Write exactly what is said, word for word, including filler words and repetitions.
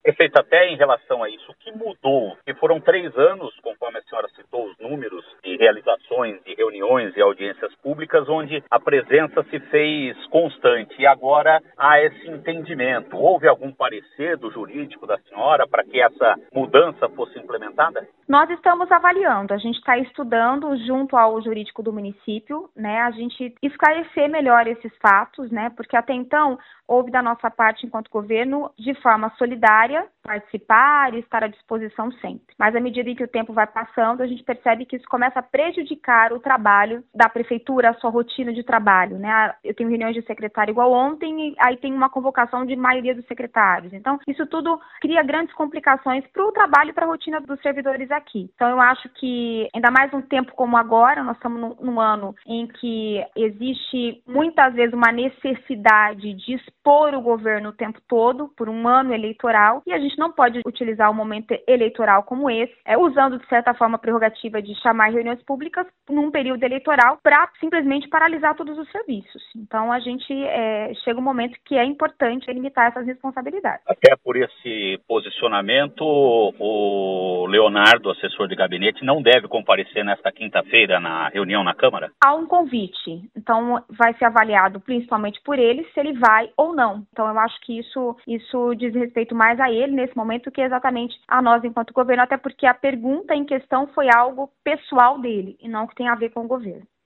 Prefeito, até em relação a isso, o que mudou? Que foram três anos, conforme a senhora citou os números de realizações, de reuniões e audiências públicas, onde a presença se fez constante e agora há esse entendimento. Houve algum parecer do jurídico da senhora para que essa mudança fosse implementada? Nós estamos avaliando, a gente está estudando junto ao jurídico do município, né, a gente esclarecer melhor esses fatos, né, porque até então houve da nossa parte, enquanto governo, de forma solidária, participar e estar à disposição sempre. Mas à medida em que o tempo vai passando, a gente percebe que isso começa a prejudicar o trabalho da prefeitura, a sua rotina de trabalho, né. Eu tenho reuniões de secretário igual ontem, e aí tem uma convocação de maioria dos secretários. Então, isso tudo cria grandes complicações para o trabalho e para a rotina dos servidores aqui. Então, eu acho que, ainda mais num tempo como agora, nós estamos num, num ano em que existe muitas vezes uma necessidade de expor o governo o tempo todo, por um ano eleitoral, e a gente não pode utilizar o momento eleitoral como esse, é, usando, de certa forma, a prerrogativa de chamar reuniões públicas num período eleitoral para simplesmente paralisar todos os serviços. Então, a gente é, chega um momento que é importante limitar essas responsabilidades. Até por esse posicionamento, o Leonardo, assessor de gabinete, não deve comparecer nesta quinta-feira na reunião na Câmara? Há um convite, então vai ser avaliado principalmente por ele se ele vai ou não. Então eu acho que isso, isso diz respeito mais a ele nesse momento que exatamente a nós enquanto governo, até porque a pergunta em questão foi algo pessoal dele e não que tem a ver com o governo.